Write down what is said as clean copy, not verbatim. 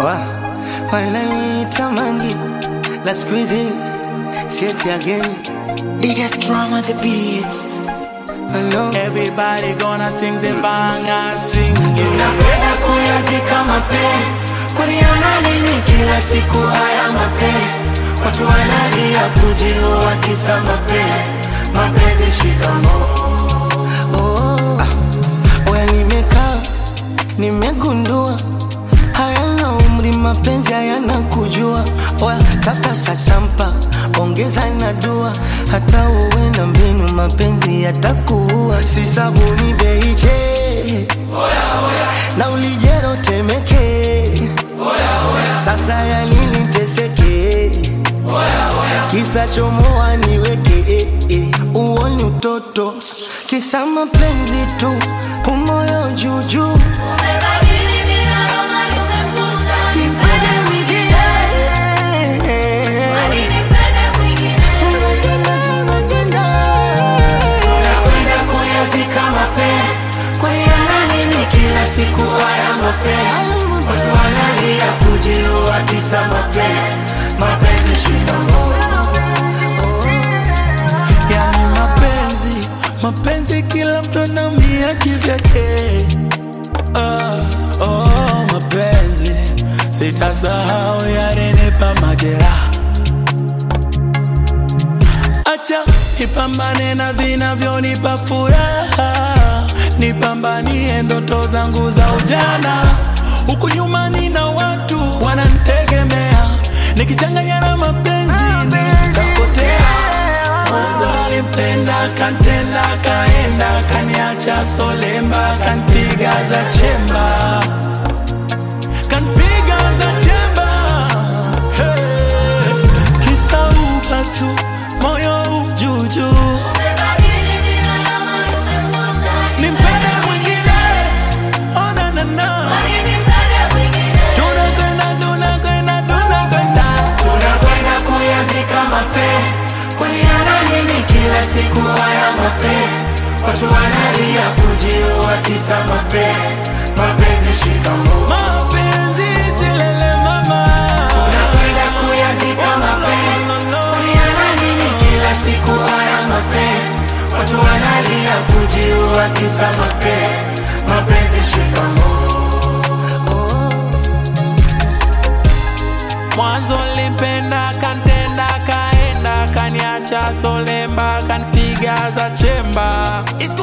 Wananiita mangi la squeezy, say it again. Biggest drama the beats. Hello. Everybody gonna sing the banger string. Napenda kuyazika mapenzi, kuliona nini kila siku haya mapenzi. Watu wanalia kujiua kisa mapenzi. Mapenzi shikamoo. Oya nimekaa, nimegundua hayana umri mapenzi hayana kujua. Oya taka sasampa, ongeza na dua. Hata uwe na mbinu mapenzi yatakuua. Si sabuni beiche, na ulijero temeke. Sasa ya nini teseke, kisa chomoa niweke. Uoni utoto, kisa mapenzi tu, umoyo juju. Siku haya mapenzi, watu wanalia kujiua kisa mapenzi. Mapenzi shikamoo. Yani mapenzi kila mtu anaumia kivyake. Mapenzi sitasahau yalinipa majeraha. Acha nipambane na vinavyonipa furaha, nipambanie ndoto zangu za ujana. Huku nyuma nina watu wananitegemea, nikichanganya na mapenzi nitapotea. Mwanzo alipenda kantenda kaenda, kaniacha solemba, kanpiga za chemba, kanpiga za chemba. Hey, kisa upatu moyo ujuju. Siku haya mapenzi, watu wanalia kujiua kisa mapenzi. Mapenzi shikamoo. Mapenzi silele mama. Tunakwenda kuyazika mapenzi, kuliana nini kila siku haya mapenzi. Watu wanalia kujiua kisa mapenzi. Mapenzi shikamoo. Mwanzo nilipenda kantenda kaenda, kaniacha solemba, kanpiga za chemba.